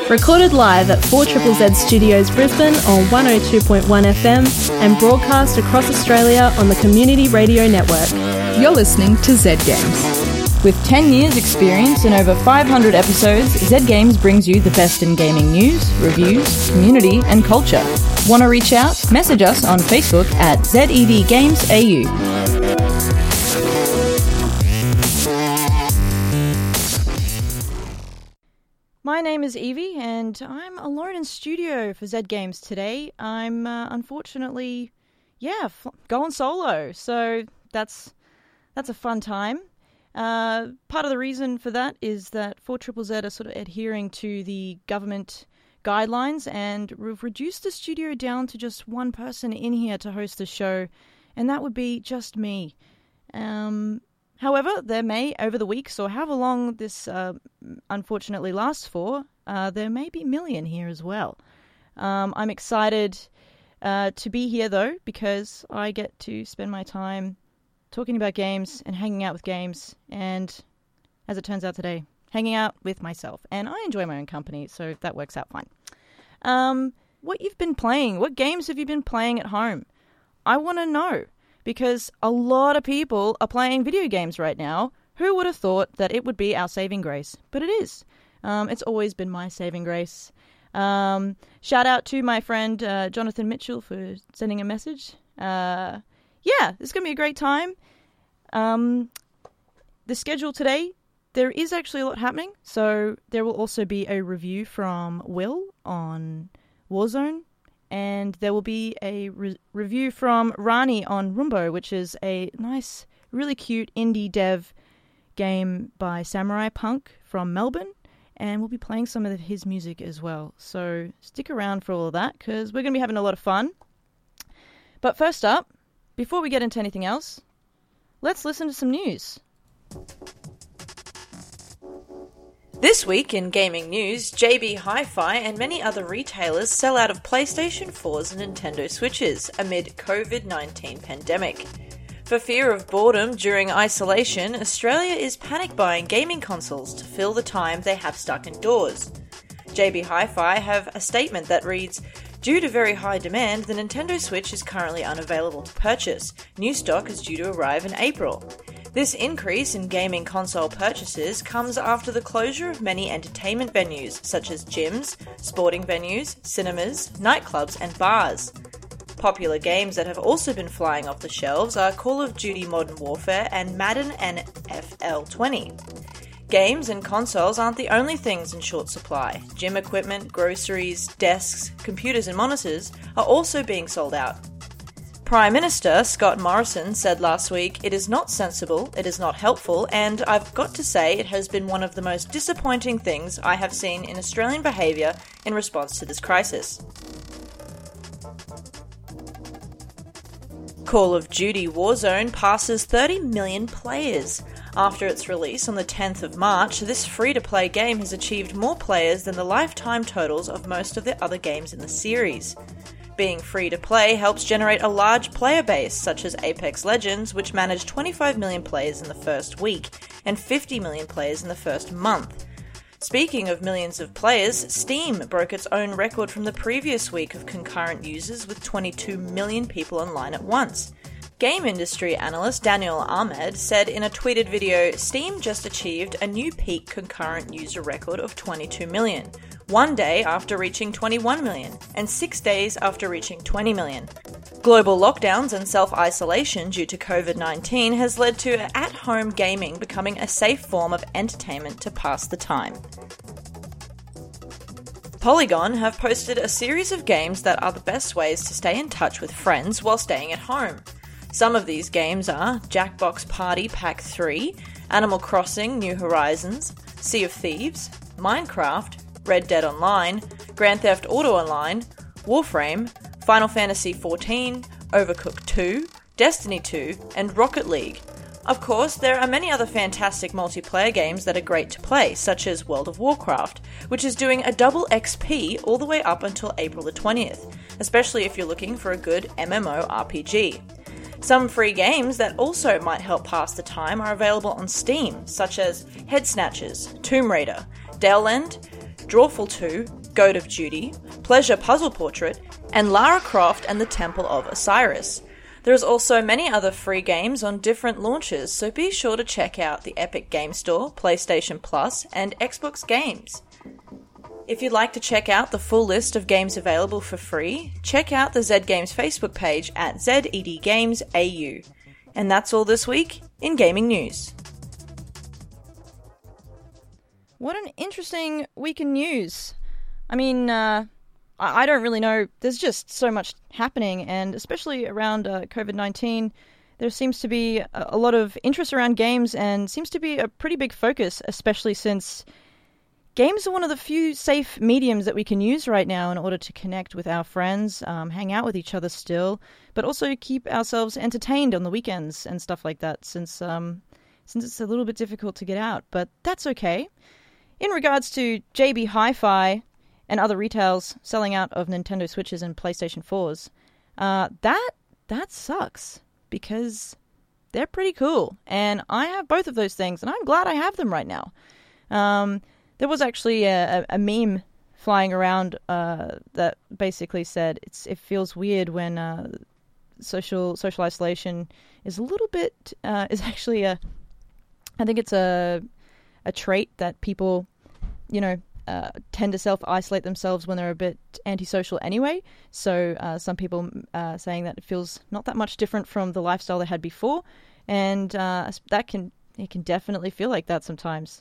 Recorded live at 4ZZZ Studios Brisbane on 102.1 FM and broadcast across Australia on the Community Radio Network. You're listening to Z Games. With 10 years experience and over 500 episodes, Z Games brings you the best in gaming news, reviews, community and culture. Want to reach out? Message us on Facebook at ZEVGamesAU. My name is Evie, and I'm alone in studio for Z Games today. I'm unfortunately, going solo, so that's a fun time. Part of the reason for that is that 4ZZZ are sort of adhering to the government guidelines, and we've reduced the studio down to just one person in here to host the show, and that would be just me. However, there may, over the weeks or however long this unfortunately lasts for, there may be Million here as well. I'm excited to be here, though, because I get to spend my time talking about games and hanging out with games, and, as it turns out today, hanging out with myself. And I enjoy my own company, so that works out fine. What you've been playing? What games have you been playing at home? I want to know. Because a lot of people are playing video games right now. Who would have thought that it would be our saving grace? But it is. It's always been my saving grace. Shout out to my friend Jonathan Mitchell for sending a message. It's going to be a great time. The schedule today, there is actually a lot happening. So there will also be a review from Will on Warzone. And there will be a review from Rani on Rumbo, which is a nice, really cute indie dev game by Samurai Punk from Melbourne. And we'll be playing some of his music as well. So stick around for all of that, because we're going to be having a lot of fun. But first up, before we get into anything else, let's listen to some news. This week in gaming news, JB Hi-Fi and many other retailers sell out of PlayStation 4s and Nintendo Switches amid COVID-19 pandemic. For fear of boredom during isolation, Australia is panic buying gaming consoles to fill the time they have stuck indoors. JB Hi-Fi have a statement that reads, "Due to very high demand, the Nintendo Switch is currently unavailable to purchase. New stock is due to arrive in April." This increase in gaming console purchases comes after the closure of many entertainment venues, such as gyms, sporting venues, cinemas, nightclubs, and bars. Popular games that have also been flying off the shelves are Call of Duty Modern Warfare and Madden NFL 20. Games and consoles aren't the only things in short supply. Gym equipment, groceries, desks, computers, and monitors are also being sold out. Prime Minister Scott Morrison said last week, "It is not sensible, it is not helpful, and I've got to say it has been one of the most disappointing things I have seen in Australian behaviour in response to this crisis." Call of Duty Warzone passes 30 million players. After its release on the 10th of March, this free-to-play game has achieved more players than the lifetime totals of most of the other games in the series. Being free-to-play helps generate a large player base, such as Apex Legends, which managed 25 million players in the first week, and 50 million players in the first month. Speaking of millions of players, Steam broke its own record from the previous week of concurrent users with 22 million people online at once. Game industry analyst Daniel Ahmed said in a tweeted video, Steam just achieved a new peak concurrent user record of 22 million. 1 day after reaching 21 million, and 6 days after reaching 20 million. Global lockdowns and self-isolation due to COVID-19 has led to at-home gaming becoming a safe form of entertainment to pass the time. Polygon have posted a series of games that are the best ways to stay in touch with friends while staying at home. Some of these games are Jackbox Party Pack 3, Animal Crossing New Horizons, Sea of Thieves, Minecraft, Red Dead Online, Grand Theft Auto Online, Warframe, Final Fantasy XIV, Overcooked 2, Destiny 2, and Rocket League. Of course, there are many other fantastic multiplayer games that are great to play, such as World of Warcraft, which is doing a double XP all the way up until April the 20th, especially if you're looking for a good MMORPG. Some free games that also might help pass the time are available on Steam, such as Head Snatchers, Tomb Raider, Daleland, Drawful 2, Goat of Duty, Pleasure Puzzle Portrait, and Lara Croft and the Temple of Osiris. There's also many other free games on different launches, so be sure to check out the Epic Game Store, PlayStation Plus, and Xbox Games. If you'd like to check out the full list of games available for free, check out the Zed Games Facebook page at ZedGamesAU. And that's all this week in gaming news. What an interesting week in news. I mean, I don't really know. There's just so much happening, and especially around COVID-19, there seems to be a lot of interest around games and seems to be a pretty big focus, especially since games are one of the few safe mediums that we can use right now in order to connect with our friends, hang out with each other still, but also keep ourselves entertained on the weekends and stuff like that, since it's a little bit difficult to get out. But that's okay. In regards to JB Hi-Fi and other retails selling out of Nintendo Switches and PlayStation 4s, that sucks, because they're pretty cool, and I have both of those things, and I'm glad I have them right now. There was actually a meme flying around that basically said it feels weird when social isolation is a little bit is actually I think it's a trait that people, tend to self-isolate themselves when they're a bit antisocial anyway. So some people saying that it feels not that much different from the lifestyle they had before, and it can definitely feel like that sometimes.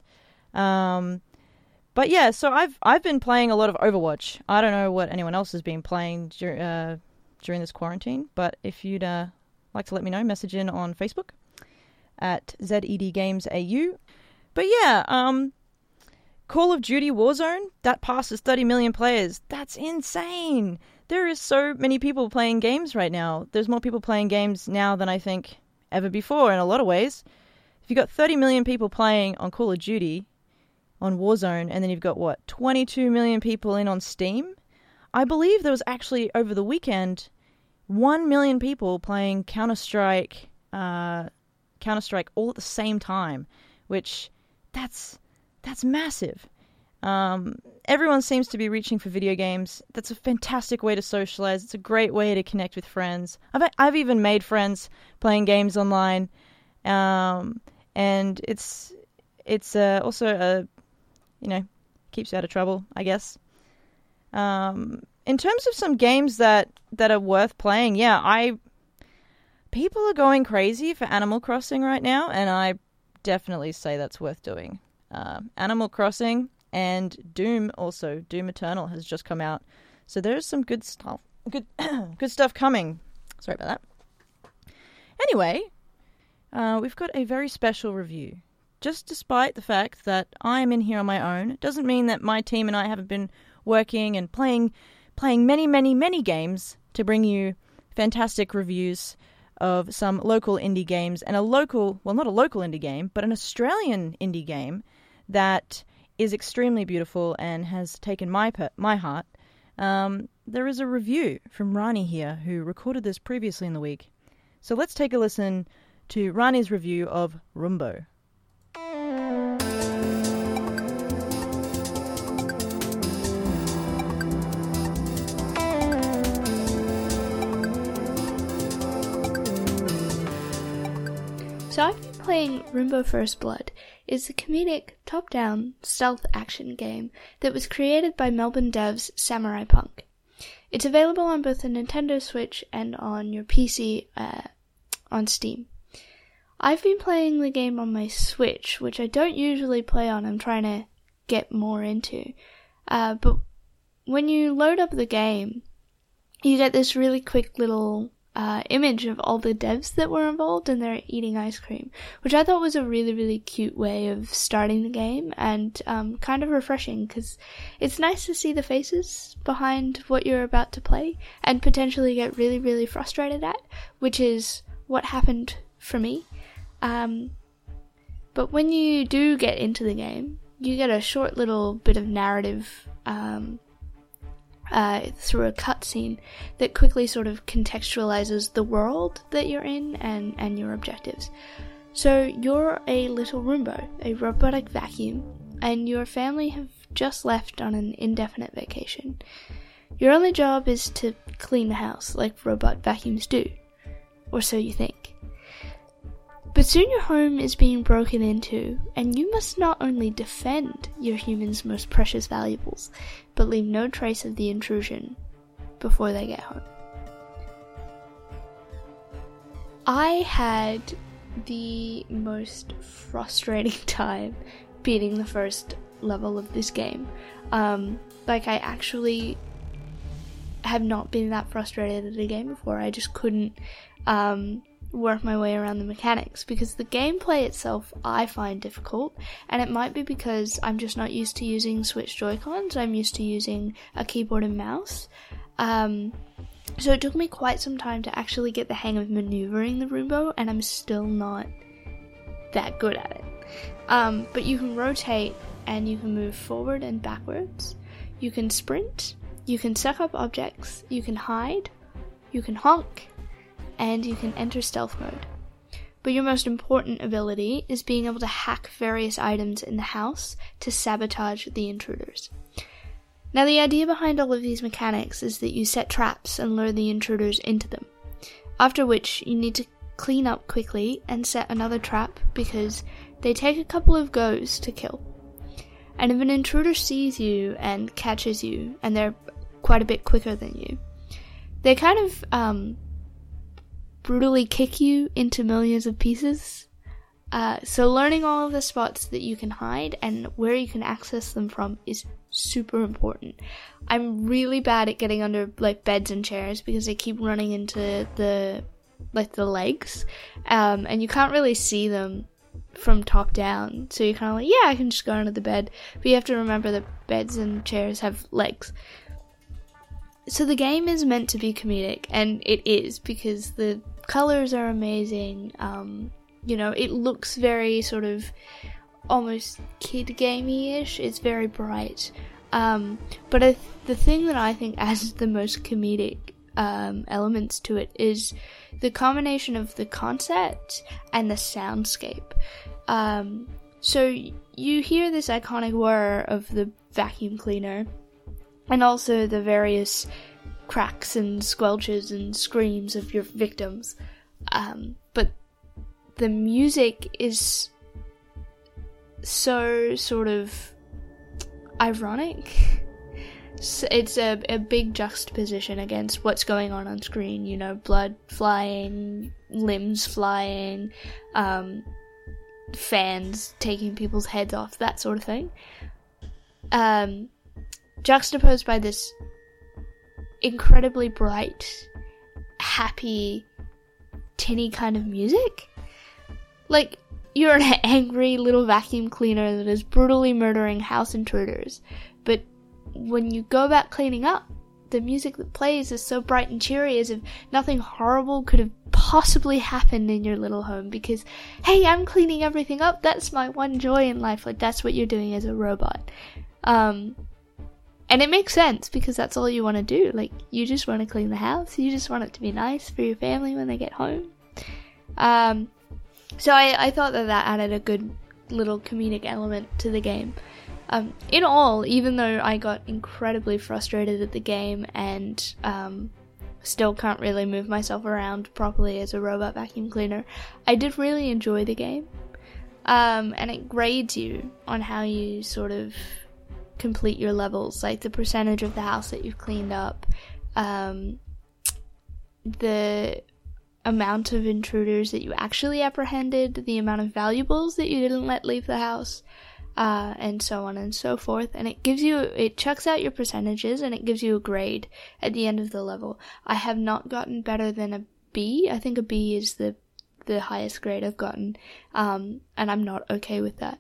But yeah, so I've been playing a lot of Overwatch. I don't know what anyone else has been playing during this quarantine, but if you'd like to let me know, message in on Facebook at ZedGamesAU. But yeah, Call of Duty Warzone, that passes 30 million players. That's insane. There is so many people playing games right now. There's more people playing games now than I think ever before in a lot of ways. If you've got 30 million people playing on Call of Duty, on Warzone, and then you've got, 22 million people in on Steam? I believe there was actually, over the weekend, 1 million people playing Counter-Strike all at the same time, which, that's massive. Everyone seems to be reaching for video games. That's a fantastic way to socialize. It's a great way to connect with friends. I've even made friends playing games online, and it's also keeps you out of trouble, I guess. In terms of some games that are worth playing, people are going crazy for Animal Crossing right now, and I definitely say that's worth doing. Animal Crossing and Doom also. Doom Eternal has just come out, so there's some good stuff. Good stuff coming. Sorry about that. Anyway, we've got a very special review. Just despite the fact that I am in here on my own, it doesn't mean that my team and I haven't been working and playing many, many, many games to bring you fantastic reviews of some local indie games and not a local indie game, but an Australian indie game that is extremely beautiful and has taken my heart. There is a review from Rani here, who recorded this previously in the week. So let's take a listen to Rani's review of Rumbo. So I've been playing Rumbo First Blood. It's a comedic, top-down, stealth action game that was created by Melbourne devs Samurai Punk. It's available on both the Nintendo Switch and on your PC on Steam. I've been playing the game on my Switch, which I don't usually play on. I'm trying to get more into. But when you load up the game, you get this really quick little image of all the devs that were involved, and they're eating ice cream, which I thought was a really, really cute way of starting the game, and kind of refreshing, because it's nice to see the faces behind what you're about to play and potentially get really, really frustrated at, which is what happened for me. But when you do get into the game, you get a short little bit of narrative through a cutscene that quickly sort of contextualizes the world that you're in and your objectives. So you're a little Roomba, a robotic vacuum, and your family have just left on an indefinite vacation. Your only job is to clean the house, like robot vacuums do. Or so you think. But soon your home is being broken into, and you must not only defend your human's most precious valuables, but leave no trace of the intrusion before they get home. I had the most frustrating time beating the first level of this game. I actually have not been that frustrated at a game before. I just couldn't work my way around the mechanics, because the gameplay itself I find difficult, and it might be because I'm just not used to using Switch Joy-Cons. I'm used to using a keyboard and mouse. So it took me quite some time to actually get the hang of maneuvering the Roomba, and I'm still not that good at it. But you can rotate, and you can move forward and backwards. You can sprint, you can suck up objects, you can hide, you can honk, and you can enter stealth mode. But your most important ability is being able to hack various items in the house to sabotage the intruders. Now, the idea behind all of these mechanics is that you set traps and lure the intruders into them, after which you need to clean up quickly and set another trap, because they take a couple of goes to kill. And if an intruder sees you and catches you, and they're quite a bit quicker than you, they kind of brutally kick you into millions of pieces. So learning all of the spots that you can hide and where you can access them from is super important. I'm really bad at getting under beds and chairs, because they keep running into the legs, and you can't really see them from top down, so you're kind of I can just go under the bed, but you have to remember that beds and chairs have legs. So the game is meant to be comedic, and it is, because the colors are amazing. It looks very sort of almost kid gamey-ish. It's very bright. But the thing that I think adds the most comedic elements to it is the combination of the concept and the soundscape. So you hear this iconic whir of the vacuum cleaner, and also the various cracks and squelches and screams of your victims. But the music is so sort of ironic. It's a big juxtaposition against what's going on screen, blood flying, limbs flying, fans taking people's heads off, that sort of thing. Juxtaposed by this incredibly bright, happy, tinny kind of music. You're an angry little vacuum cleaner that is brutally murdering house intruders, but when you go about cleaning up, the music that plays is so bright and cheery, as if nothing horrible could have possibly happened in your little home, because, hey, I'm cleaning everything up, that's my one joy in life, that's what you're doing as a robot. And it makes sense, because that's all you want to do. You just want to clean the house, you just want it to be nice for your family when they get home. So I thought that added a good little comedic element to the game. In all, even though I got incredibly frustrated at the game and still can't really move myself around properly as a robot vacuum cleaner, I did really enjoy the game. And it grades you on how you sort of complete your levels, the percentage of the house that you've cleaned up, the amount of intruders that you actually apprehended, the amount of valuables that you didn't let leave the house, and so on and so forth. And it chucks out your percentages, and it gives you a grade at the end of the level. I have not gotten better than a B. I think a B is the highest grade I've gotten, and I'm not okay with that.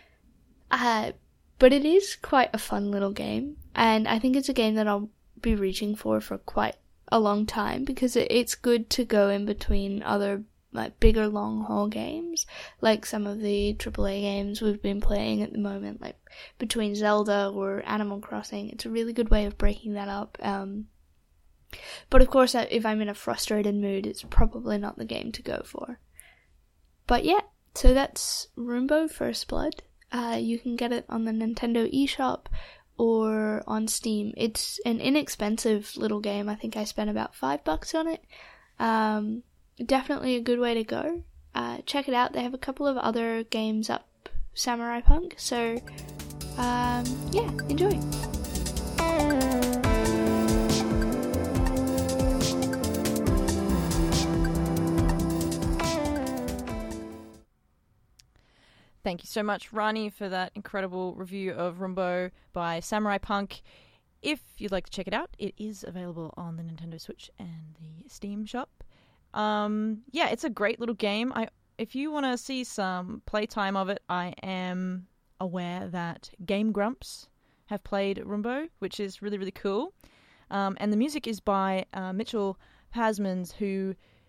But it is quite a fun little game, and I think it's a game that I'll be reaching for quite a long time, because it's good to go in between other bigger long haul games, like some of the AAA games we've been playing at the moment, between Zelda or Animal Crossing. It's a really good way of breaking that up. But of course, if I'm in a frustrated mood, it's probably not the game to go for. But yeah, so that's Roomba First Blood. You can get it on the Nintendo eShop or on Steam. It's an inexpensive little game. I think I spent about $5 on it. Definitely a good way to go. Check it out. They have a couple of other games up Samurai Punk. So, yeah, enjoy. Thank you so much, Rani, for that incredible review of Rumbo by Samurai Punk. If you'd like to check it out, it is available on the Nintendo Switch and the Steam shop. Yeah, it's a great little game. If you want to see some playtime of it, I am aware that Game Grumps have played Rumbo, which is really, really cool. And the music is by Mitchell Pasmans, who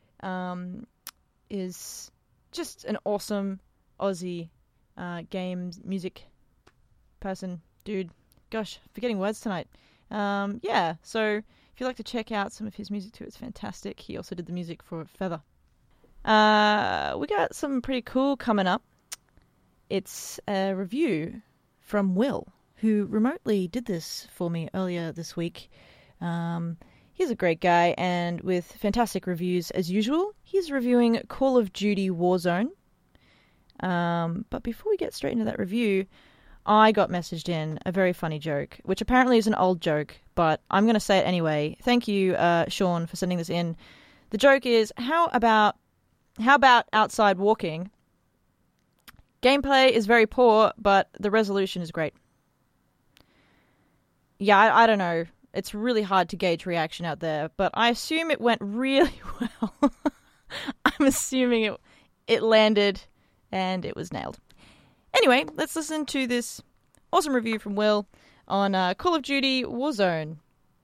is just an awesome Aussie games music person, dude. Gosh, forgetting words tonight. Yeah, so if you'd like to check out some of his music too, it's fantastic. He also did the music for Feather. We got something pretty cool coming up. It's a review from Will, who remotely did this for me earlier this week. He's a great guy, and with fantastic reviews as usual. He's reviewing Call of Duty Warzone. But before we get straight into that review, I got messaged in a very funny joke, which apparently is an old joke, but I'm going to say it anyway. Thank you, Sean, for sending this in. The joke is, how about outside walking? Gameplay is very poor, but the resolution is great. Yeah, I don't know. It's really hard to gauge reaction out there, but I assume it went really well. I'm assuming it landed and it was nailed. Anyway, let's listen to this awesome review from Will on Call of Duty Warzone.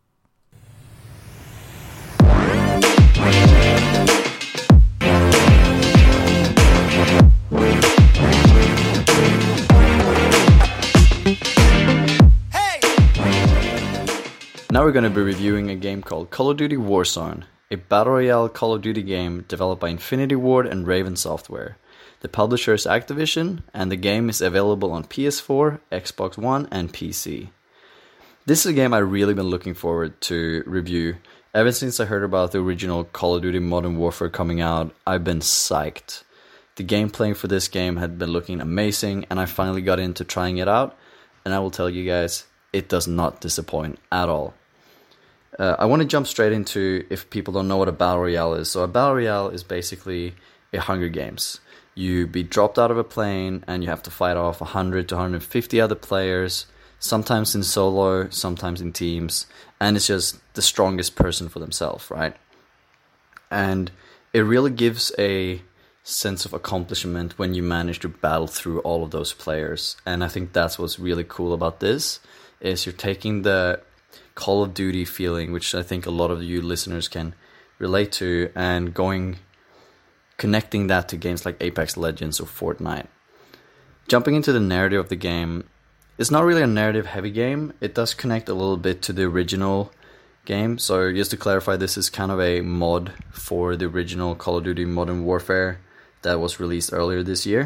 Now we're going to be reviewing a game called Call of Duty Warzone, a battle royale Call of Duty game developed by Infinity Ward and Raven Software. The publisher is Activision, and the game is available on PS4, Xbox One, and PC. This is a game I've really been looking forward to review. Ever since I heard about the original Call of Duty Modern Warfare coming out, I've been psyched. The gameplay for this game had been looking amazing, and I finally got into trying it out, and I will tell you guys, it does not disappoint at all. I want to jump straight into, if people don't know what a battle royale is. So a battle royale is basically a Hunger Games. You be dropped out of a plane and you have to fight off 100 to 150 other players, sometimes in solo, sometimes in teams, and it's just the strongest person for themselves, right? And it really gives a sense of accomplishment when you manage to battle through all of those players. And I think that's what's really cool about this, is you're taking the Call of Duty feeling, which I think a lot of you listeners can relate to, and connecting that to games like Apex Legends or Fortnite. Jumping into the narrative of the game, it's not really a narrative-heavy game. It does connect a little bit to the original game. So just to clarify, this is kind of a mod for the original Call of Duty Modern Warfare that was released earlier this year.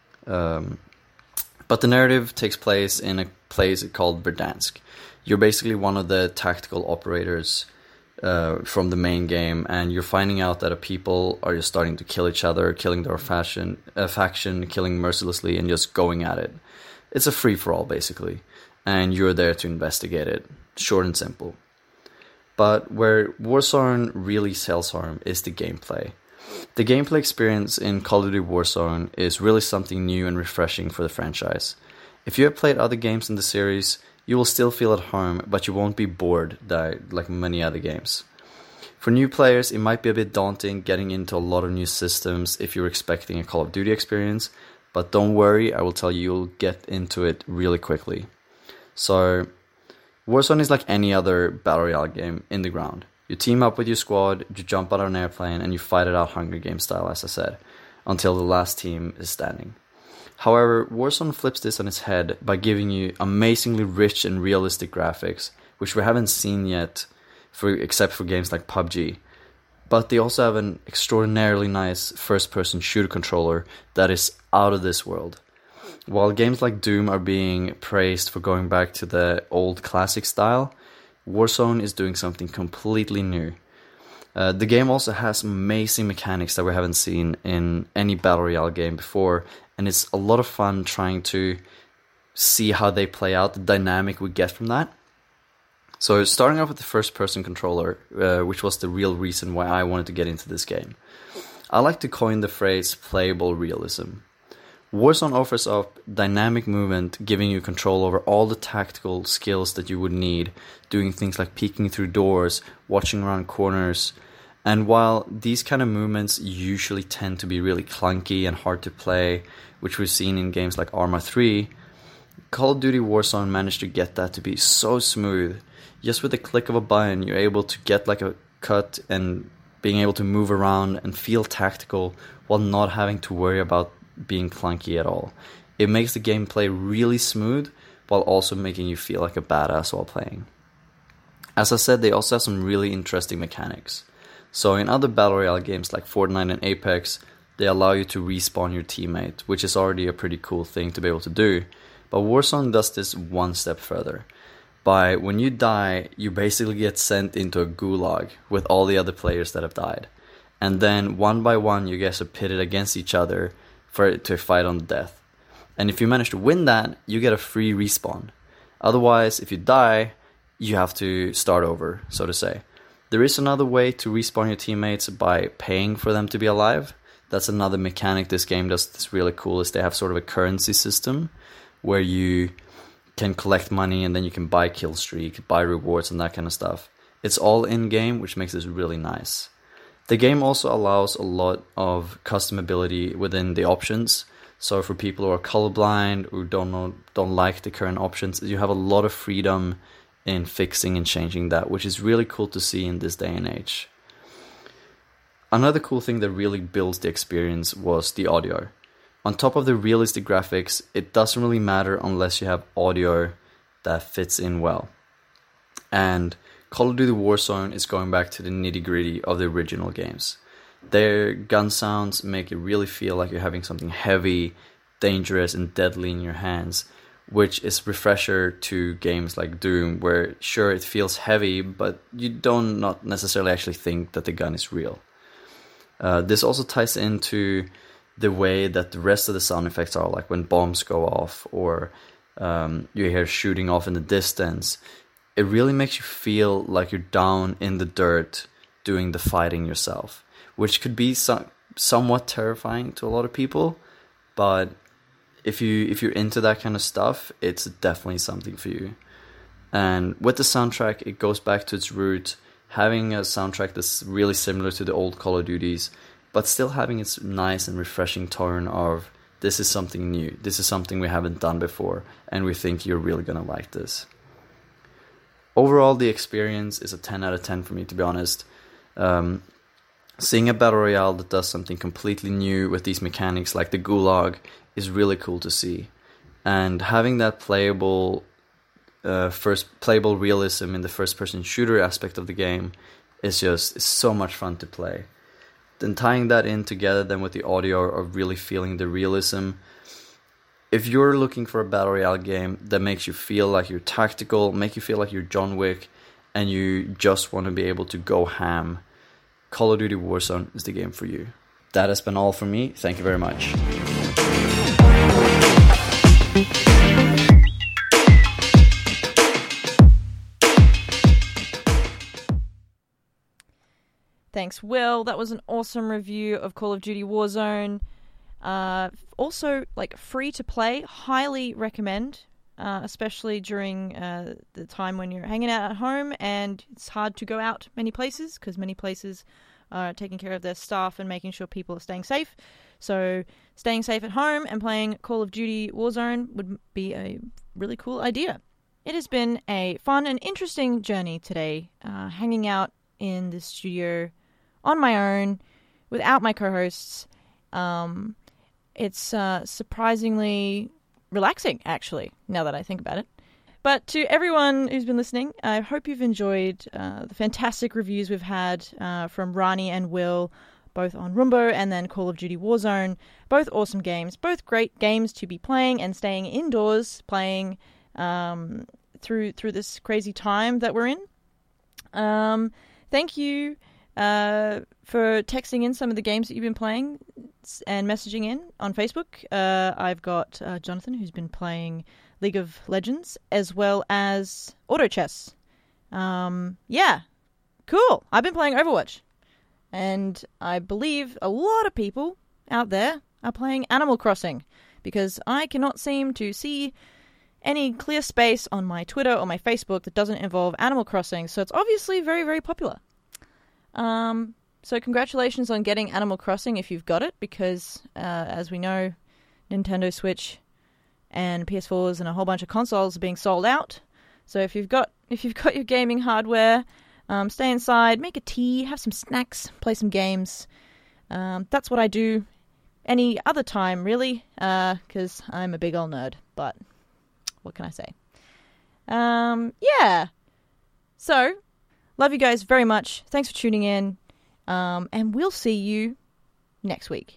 But the narrative takes place in a place called Verdansk. You're basically one of the tactical operators from the main game, and you're finding out that people are just starting to kill each other, killing their faction, killing mercilessly, and just going at it. It's a free-for-all, basically, and you're there to investigate it. Short and simple. But where Warzone really sells harm is the gameplay. The gameplay experience in Call of Duty Warzone is really something new and refreshing for the franchise. If you have played other games in the series, you will still feel at home, but you won't be bored like many other games. For new players, it might be a bit daunting getting into a lot of new systems if you're expecting a Call of Duty experience, but don't worry, I will tell you, you'll get into it really quickly. So, Warzone is like any other battle royale game in the ground. You team up with your squad, you jump out of an airplane, and you fight it out Hunger Games style, as I said, until the last team is standing. However, Warzone flips this on its head by giving you amazingly rich and realistic graphics, which we haven't seen yet, except for games like PUBG. But they also have an extraordinarily nice first-person shooter controller that is out of this world. While games like Doom are being praised for going back to the old classic style, Warzone is doing something completely new. The game also has amazing mechanics that we haven't seen in any Battle Royale game before, and it's a lot of fun trying to see how they play out, the dynamic we get from that. So starting off with the first-person controller, which was the real reason why I wanted to get into this game. I like to coin the phrase playable realism. Warzone offers up dynamic movement, giving you control over all the tactical skills that you would need, doing things like peeking through doors, watching around corners. And while these kind of movements usually tend to be really clunky and hard to play, which we've seen in games like Arma 3, Call of Duty Warzone managed to get that to be so smooth. Just with the click of a button, you're able to get like a cut and being able to move around and feel tactical while not having to worry about being clunky at all. It makes the gameplay really smooth while also making you feel like a badass while playing. As I said, they also have some really interesting mechanics. So in other Battle Royale games like Fortnite and Apex, they allow you to respawn your teammate, which is already a pretty cool thing to be able to do. But Warzone does this one step further. When you die, you basically get sent into a gulag with all the other players that have died. And then one by one you guys are pitted against each other to fight on death. And if you manage to win that, you get a free respawn. Otherwise, if you die, you have to start over, so to say. There is another way to respawn your teammates by paying for them to be alive. That's another mechanic this game does that's really cool, is they have sort of a currency system where you can collect money and then you can buy kill streak, buy rewards and that kind of stuff. It's all in-game, which makes this really nice. The game also allows a lot of customability within the options. So for people who are colorblind, who don't like the current options, you have a lot of freedom in fixing and changing that, which is really cool to see in this day and age. Another cool thing that really builds the experience was the audio. On top of the realistic graphics, it doesn't really matter unless you have audio that fits in well. And Call of Duty Warzone is going back to the nitty-gritty of the original games. Their gun sounds make it really feel like you're having something heavy, dangerous, and deadly in your hands, which is refresher to games like Doom, where sure it feels heavy, but you don't not necessarily actually think that the gun is real. This also ties into the way that the rest of the sound effects are, like when bombs go off or you hear shooting off in the distance. It really makes you feel like you're down in the dirt doing the fighting yourself, which could be somewhat terrifying to a lot of people, but if you're into that kind of stuff, it's definitely something for you. And with the soundtrack, it goes back to its root, having a soundtrack that's really similar to the old Call of Duties, but still having its nice and refreshing tone of, this is something new, this is something we haven't done before, and we think you're really gonna like this. Overall, the experience is a 10 out of 10 for me, to be honest. Seeing a Battle Royale that does something completely new with these mechanics like the Gulag is really cool to see. And having that playable realism in the first-person shooter aspect of the game is so much fun to play. Then tying that in together then with the audio of really feeling the realism. If you're looking for a Battle Royale game that makes you feel like you're tactical, make you feel like you're John Wick, and you just want to be able to go ham, Call of Duty Warzone is the game for you. That has been all from me. Thank you very much. Thanks, Will. That was an awesome review of Call of Duty Warzone. Also, free to play. Highly recommend, especially during the time when you're hanging out at home and it's hard to go out many places because many places are taking care of their staff and making sure people are staying safe. So staying safe at home and playing Call of Duty Warzone would be a really cool idea. It has been a fun and interesting journey today, hanging out in the studio on my own without my co-hosts. It's surprisingly relaxing, actually, now that I think about it. But to everyone who's been listening, I hope you've enjoyed the fantastic reviews we've had from Rani and Will, both on Roomba and then Call of Duty Warzone. Both awesome games, both great games to be playing and staying indoors playing through this crazy time that we're in. Thank you for texting in some of the games that you've been playing and messaging in on Facebook. I've got Jonathan, who's been playing League of Legends, as well as Auto Chess. Yeah, cool. I've been playing Overwatch. And I believe a lot of people out there are playing Animal Crossing, because I cannot seem to see any clear space on my Twitter or my Facebook that doesn't involve Animal Crossing, so it's obviously very, very popular. So congratulations on getting Animal Crossing if you've got it, because as we know, Nintendo Switch and PS4s and a whole bunch of consoles are being sold out. So if you've got your gaming hardware, stay inside, make a tea, have some snacks, play some games. That's what I do any other time, really, because I'm a big old nerd, but what can I say? Yeah. So, love you guys very much. Thanks for tuning in. And we'll see you next week.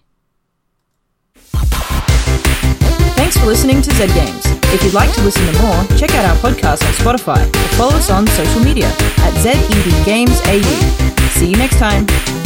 Thanks for listening to Zed Games. If you'd like to listen to more, check out our podcast on Spotify or follow us on social media at ZedGamesAU. See you next time.